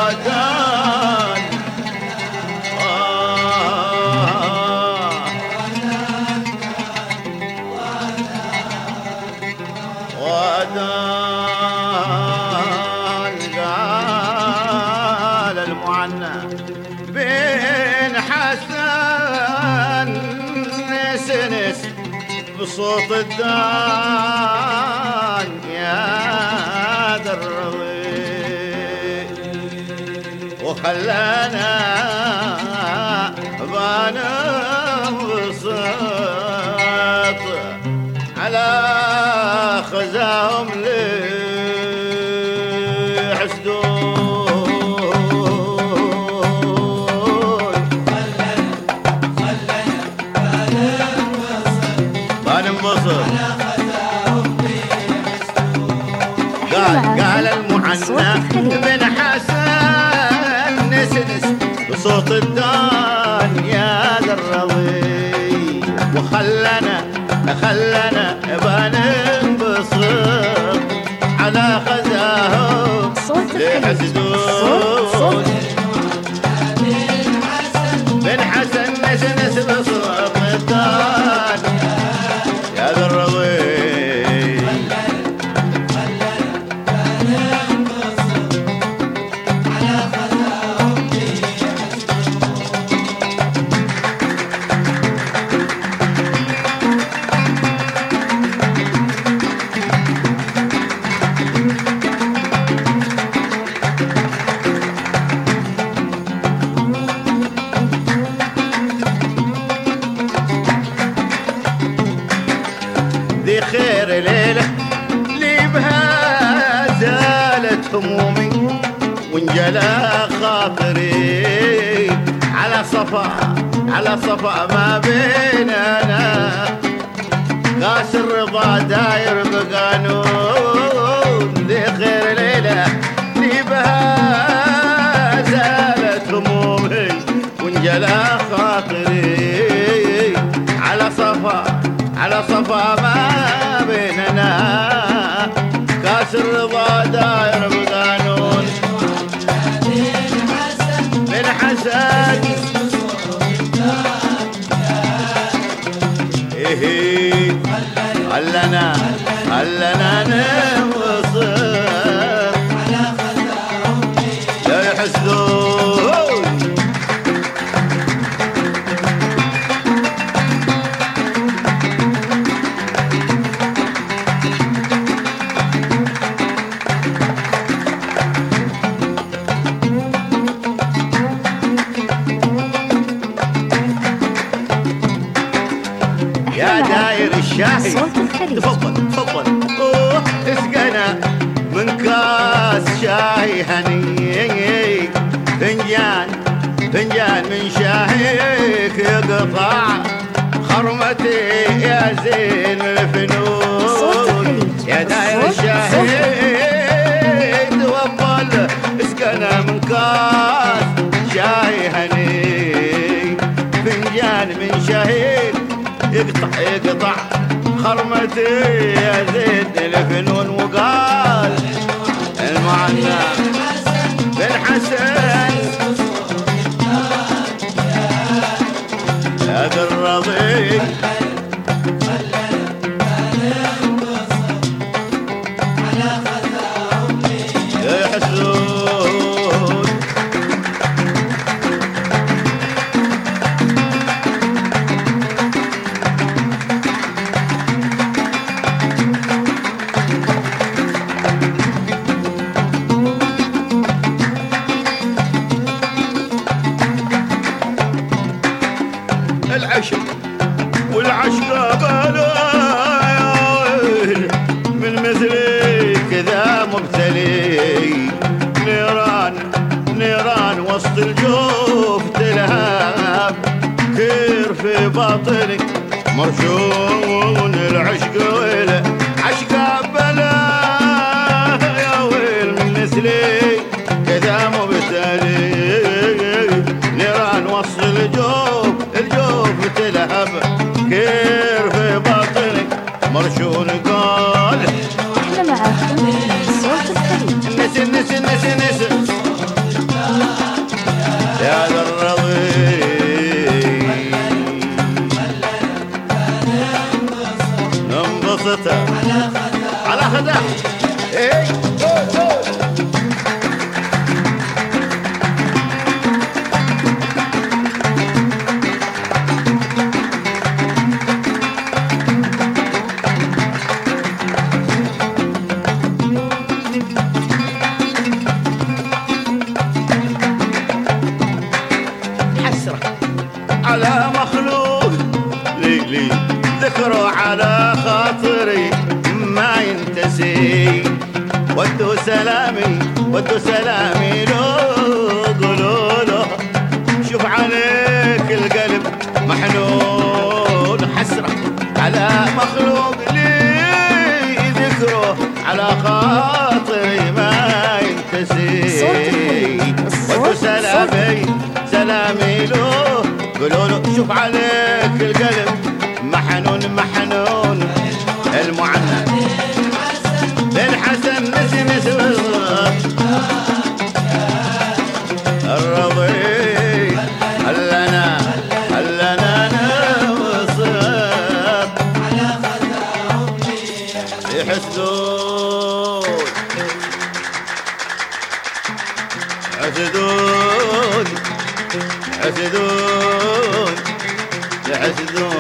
ودان ودان قال المعنى بين حسن نسنس بصوت الدان يا دروي وخلانا بانا بساط على خزاهم لحسدون بانا انبسط قال المعنى بن حسن نسنس بصوت الدان يا دروي وخلنا بننبسط على خزاهم لحسدون بن حسن نسنس بصوت الدان يا دروي ذي خير ليلة لي بها زالت همومي وانجلى خاطري على صفا ما بيننا قاس الرضا داير بقانون ذي خير ليلة لي بها زالت همومي وانجلى خاطري على صفا ما بيننا كاس الرضا داير بقانون من حسن إيه خلنا نوصل لا يحسدون يا داير الشاهي تفضل اوه اسقنا من كاس شاي هني فنجان من شاهيك يقطع خرمتي يا زين الفنون يا داير الشاهي تفضل اسقنا من كاس شاي هني فنجان من شاهيك يقطع خرمتي يا زين الفنون وقال المعنى بن حسن يا ذا الرضي يحسون العشق والعشق بلايل من مثلي كذا مبتلي نيران وسط الجوف تلهب كير في باطني مرشون العشق ويله عشق بلايل من مثلي كذا مبتلي نيران وسط الجوف تلهب كير في باطنك مرشون قال احنا معاكم صوت الخليج نسن ودوا سلامي له قولوا له شوف عليك القلب محنون حسرة على مخلوق لي ذكره على خاطري ما ينتسي ودوا سلامي له قولوا له شوف عليك القلب محنون محنون المعنى الحسن مسمس الرضي هلنا نوصل يحسدون يحسدون